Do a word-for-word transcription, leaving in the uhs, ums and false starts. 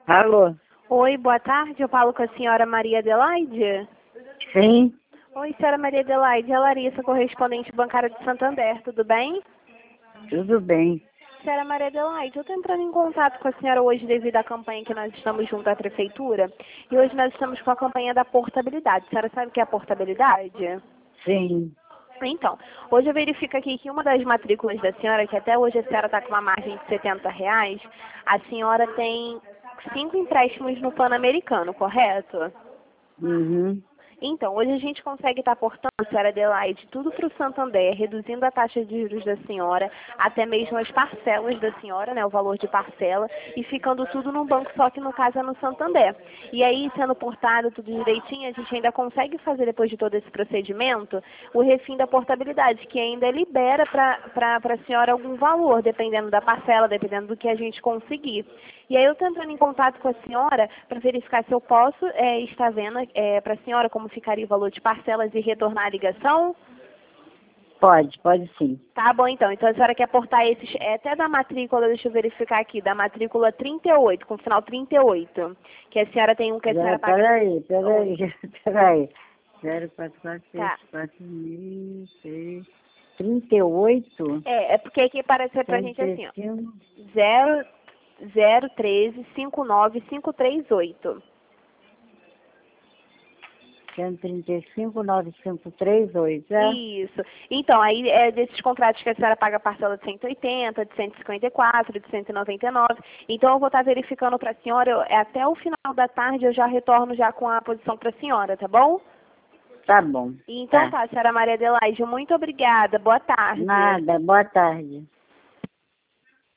Alô? Oi, boa tarde. Eu falo com a senhora Maria Adelaide? Sim, Oi, senhora Maria Adelaide. É a Larissa, correspondente bancária de Santander. Tudo bem? tudo bem. Senhora Maria Adelaide, eu estou entrando em contato com a senhora hoje devido à campanha que nós estamos junto à prefeitura. E hoje nós estamos com a campanha da portabilidade. A senhora sabe o que é a portabilidade? Sim, Então, hoje eu verifico aqui que uma das matrículas da senhora, que até hoje a senhora está com uma margem de setenta reais, a senhora tem cinco empréstimos no Pan-Americano, correto? uhum. Então, hoje a gente consegue estar portando, senhora Adelaide, tudo para o Santander, reduzindo a taxa de juros da senhora, até mesmo as parcelas da senhora, né, o valor de parcela, e ficando tudo num banco só, que no caso é no Santander. E aí, sendo portado tudo direitinho, a gente ainda consegue fazer, depois de todo esse procedimento, o refim da portabilidade, que ainda libera para a senhora algum valor, dependendo da parcela, dependendo do que a gente conseguir. E aí eu estou entrando em contato com a senhora para verificar se eu posso é, estar vendo é, para a senhora como ficaria o valor de parcelas e retornar a ligação. Pode, pode sim. Tá bom, então. Então a senhora quer portar esses, é, até da matrícula, deixa eu verificar aqui, da matrícula trinta e oito, com final trinta e oito. Que a senhora tem um que a senhora paga... Peraí, peraí, peraí. zero quatro quatro seis Tá. quatro mil seis trinta e oito É, é porque aqui aparece pra gente assim, ó. zero zero um três cinco nove cinco três oito. cento e trinta e cinco, nove cinco três oito, é? Isso. Então, aí é desses contratos que a senhora paga parcela de cento e oitenta, de cento e cinquenta e quatro, de cento e noventa e nove. Então, eu vou estar verificando para a senhora, eu- até o final da tarde eu já retorno já com a posição para a senhora, tá bom? Tá bom, Então tá. tá, senhora Maria Adelaide, muito obrigada. Boa tarde. Nada, boa tarde.